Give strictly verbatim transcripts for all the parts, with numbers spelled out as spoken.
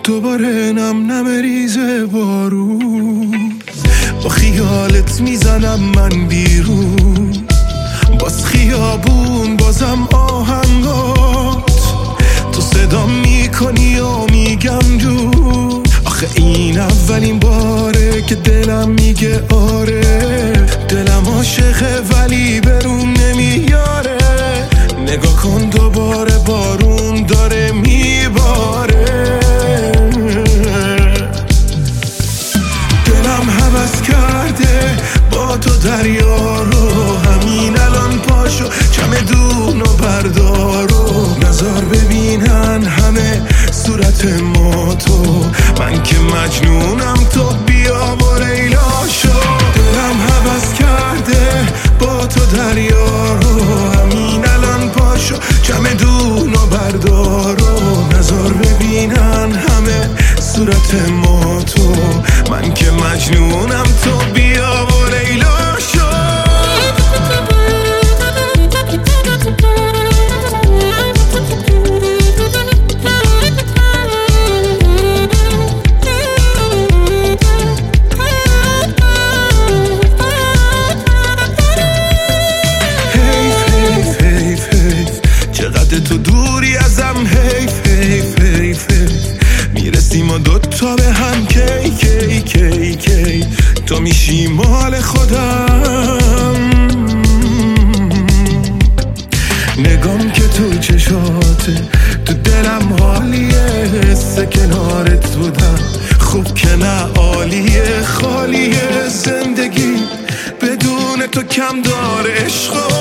دوباره نم نم ریزه بارون، با خیالت میزنم من بیرون، باز خیابون بازم آهنگات، تو صدا میکنی و میگم جون. آخه این اولین باره که دلم میگه آره، دلم عاشقه ولی برون نمیاره. نگاه کن دوباره بارون داره میباره، دلم هوس کرده با تو دریا رو، همین الان پاشو چمدون و بردار و نظر ببینن همه صورت ما تو. من که مجنونم تو بیا و لیلا شو. دلم هوس کرده با تو دریا رو، همین الان پاشو چمدون و بردار و نظر ببینن همه صورت ما تو. من که مجنونم تو بیا و لیلا شو. تو دوری ازم حیف حیف حیف، میرسیم و دوتا به هم کی کی کی کی، تو میشی مال خودم. نگام که تو چشاته، تو دلم حالیه، حس کنارت بودم خوب که نه عالیه. خالیه زندگی بدون تو کم داره عشقا.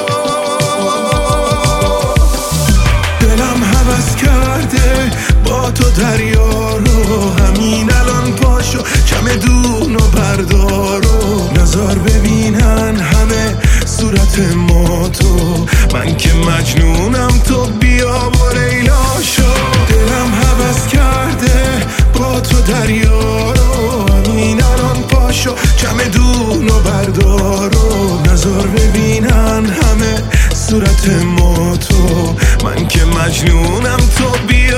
دلم هوس کرده با تو دریا رو، همین الان پاشو چمدون و بردار و نظر ببینن همه صورت ما تو. من که مجنونم تو بیا و لیلا شو. دلم هوس کرده با تو دریا رو، همین الان پاشو چمدون و بردار و نظر ببینن همه صورت ما تو. من که مجنونم تو بیا